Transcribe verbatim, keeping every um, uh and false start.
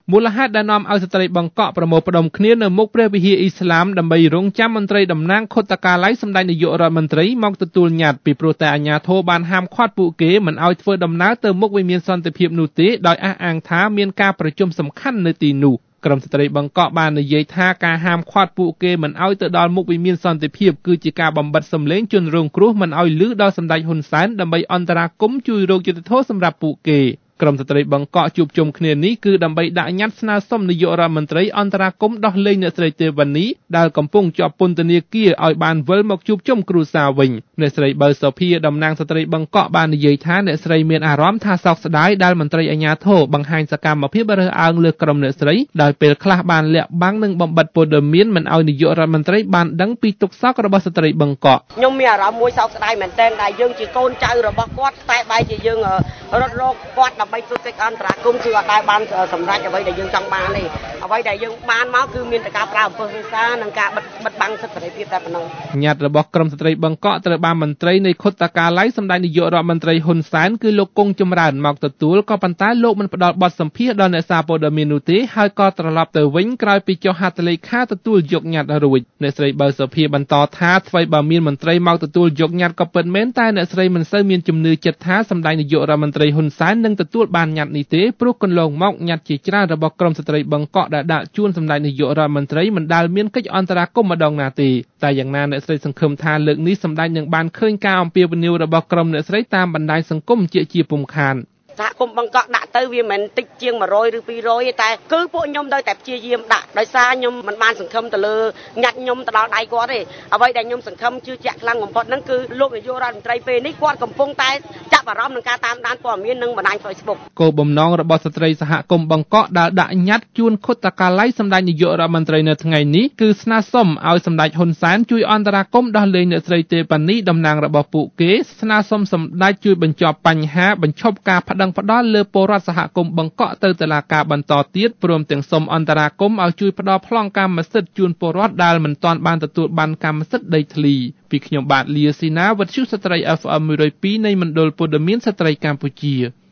មូលហេតុដែលនាំឲ្យស្ត្រីបង្កក់ប្រមូលផ្ដុំគ្នានៅមុខព្រះវិហារអ៊ីស្លាមដើម្បីរងចាំមន្ត្រីតំណាងខុទ្ទកាល័យសម្ដេចនាយករដ្ឋមន្ត្រីមកទទួលញត្តិពីព្រោះតែអាជ្ញាធរបានហាមឃាត់ពួកគេមិនឲ្យធ្វើដំណើរទៅមុខវិមានសន្តិភាពនោះទេដោយអះអាងថាមានការប្រជុំសំខាន់នៅទីនោះក្រុមស្ត្រីបង្កក់បាននិយាយថាការហាមឃាត់ពួកគេមិនឲ្យទៅដល់មុខវិមានសន្តិភាពគឺជាការបំបិទសម្លេងជនរងគ្រោះមិនឲ្យឮដល់សម្ដេចហ៊ុនសែនដើម្បីអន្តរាគមន៍ជួយរកយុត្តិធម៌សម្រាប់ពួកគេក្រុមស្ត្រីបង្កក់ជួបជុំគ្នានេះគឺដើម្បីដាក់ញត្តិស្នើសុំនាយករដ្ឋមន្ត្រីអន្តរាគមន៍ដោះលែងអ្នកស្រីទេវនីដែលកំពុងជាប់ពន្ធនាគារឲ្យបានវិលមកជួបជុំគ្រួសារវិញអ្នកស្រីបើសុភាតំណាងស្ត្រីបង្កក់បាននិយាយថាអ្នកស្រីមានអារម្មណ៍ថាសោកស្ដាយដែលមន្ត្រីអាជ្ញាធរបង្ហាញសកម្មភាពរើសអើងលើក្រុមអ្នកស្រីដោយពេលខ្លះបានលាក់បាំងនិងបំបិទព័ត៌មានមិនឲ្យនាយករដ្ឋមន្ត្រីបានដឹងពីទុក្ខសោករបស់ស្ត្រីបង្កក់ខ្ញុំមានអារម្មណ៍មួយសោកស្ដាយមែនទែនដែលយើងជាកូនចៅរបស់គាត់តែបែរជាយើងរត់រកគាត់ដើម្បីជួយកិច្ចអន្តរាគមន៍គឺអត់ដែលបានសម្រេចអ្វីដែលយើងចង់បានទេអ្វីដែលយើងបានមកគឺមានតែការប្រើអំពើហិង្សានិងការបិទបិទបាំងសិទ្ធិសេរីភាពតែប៉ុណ្ណឹងញត្តិរបស់ក្រុមស្ត្រីបង្កក់ត្រូវបានមន្ត្រីនៃខុទ្ទកាល័យសម្ដេចនាយករដ្ឋមន្ត្រីហ៊ុនសែនគឺលោកគង់ចម្រើនមកទទួលក៏ប៉ុន្តែលោកមិនផ្ដល់បទសម្ភាសន៍ដល់អ្នកសារព័ត៌មាននោះទេហើយក៏ត្រឡប់ទៅវិញក្រោយពីចុះហត្ថលេខាទទួលយកញត្តិរួចអ្នកស្រីបើសុភាបន្តថាថ្មីបើមានមន្ត្រីមកទទួលយកញត្តិក៏ពិតមែនតែអ្នកស្រីមិនសូវមានជំនឿចិត្តថាសម្ដេចនាយករដ្ឋមន្ត្រីហ៊ុនសែននឹងទទួលបានញត្តិនេះទេព្រោះកន្លងមកញត្តិជាច្រើនរបស់ក្រុមស្ត្រីបង្កក់ដែលដាក់ជូនសម្ដេចនាយករដ្ឋមន្ត្រីមិនដែលមានកិច្ចអន្តរាគមន៍ម្ដងណាទេតែយ៉ាងណាអ្នកស្រីសង្ឃឹមថាលើកនេះសម្ដេចនឹងបានឃើញការអំពាវនាវរបស់ក្រុមអ្នកស្រីតាមបណ្ដាញសង្គមជាជាពុំខានសហគមន៍បង្កក់ដាក់ទៅវាមិនតិចជាងមួយរយឬពីរយទេតែគឺពួកខ្ញុំនៅតែព្យាយាមដាក់ដោយសារខ្ញុំមិនបានសង្ឃឹមទៅលើញត្តិខ្ញុំទៅដល់ដៃគាត់ទេអ្វីដែលខ្ញុំសង្ឃឹមជឿជាក់ខ្លាំងបំផុតហ្នឹងគឺលោកនាយករដ្ឋមន្ត្រីពេលនេះគាត់កំពុងតែចាប់អារម្មណ៍នឹងការតាមដានព័ត៌មាននិងបណ្ដាញ Facebook គោលបំណងរបស់ស្ត្រីសហគមន៍បង្កក់ដែលដាក់ញត្តិជូនខុទ្ទកាល័យសម្ដេចនាយករដ្ឋមន្ត្រីនៅថ្ងៃនេះគឺស្នើសុំឲ្យសម្ដេចហ៊ុនសែនជួយអន្តរាគមន៍ដោះលែងអ្នកស្រីទេវនីតំណាងរបស់ពួកគេស្នើសុំសម្ដេចជួយបញ្ចប់បញ្ហាបញ្ឈប់ការប្តឹងផ្តល់លើពលរដ្ឋសហគមន៍បង្កក់ទៅតុលាការបន្តទៀតព្រមទាំងសូមអន្តរាគមន៍ឲ្យជួយផ្តល់ប្លង់កម្មសិទ្ធិជូនពលរដ្ឋដែលមិនទាន់បានទទួលបានកម្មសិទ្ធិដីធ្លីពីខ្ញុំបាទលាស៊ីណាវិទ្យុស្ត្រី អេហ្វ អេម មួយរយពីរនៃមណ្ឌលព័ត៌មានស្ត្រីកម្ពុជា